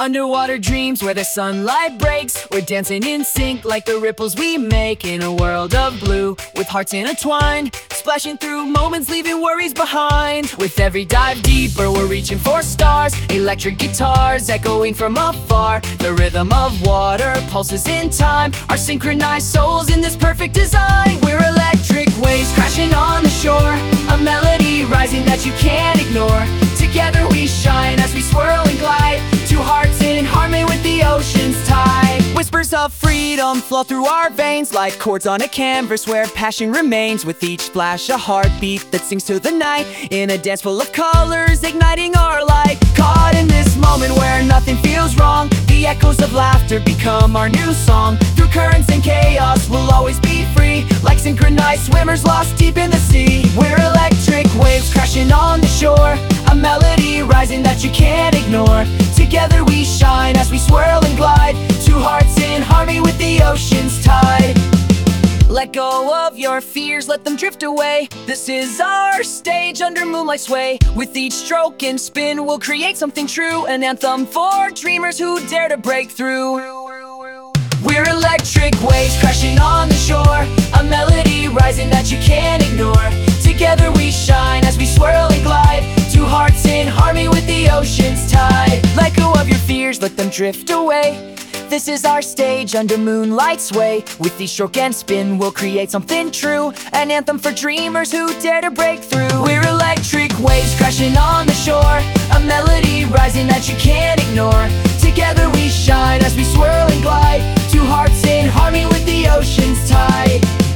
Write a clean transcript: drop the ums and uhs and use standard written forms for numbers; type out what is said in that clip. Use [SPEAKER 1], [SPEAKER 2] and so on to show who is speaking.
[SPEAKER 1] Underwater dreams where the sunlight breaks. We're dancing in sync like the ripples we make in a world of blue, with hearts intertwined, splashing through moments, leaving worries behind. With every dive deeper, we're reaching for stars. Electric guitars echoing from afar. The rhythm of water pulses in time. Our synchronized souls in this perfect design. We're electric waves crashing on the shore. A melody rising that you can't ignore. Together we shine as we swirl and glide. Two hearts in harmony with the ocean's tide. Whispers of freedom flow through our veins like chords on a canvas where passion remains. With each splash a heartbeat that sings to the night. In a dance full of colors igniting our light. Caught in this moment where nothing feels wrong. The echoes of laughter become our new song. Through currents and chaos we'll always be free. Like synchronized swimmers lost deep in the sea. We're electric waves crashing on the shore. A melody rising that you can't ignore. Together we shine as we swirl and glide. Two hearts in harmony with the ocean's tide. Let go of your fears, let them drift away. This is our stage under moonlight sway. With each stroke and spin we'll create something true. An anthem for dreamers who dare to break through. We're electric waves crashing on the shore. A melody rising that you can't ignore. Together we shine as we swirl and glide. Two hearts in harmony with the ocean's tide. Let go of your fears, let them drift away. This is our stage under moonlight sway. With each stroke and spin we'll create something true. An anthem for dreamers who dare to break through. We're electric waves crashing on the shore. A melody rising that you can't ignore. Together we shine as we swirl and glide. Two hearts in harmony with the ocean's tide.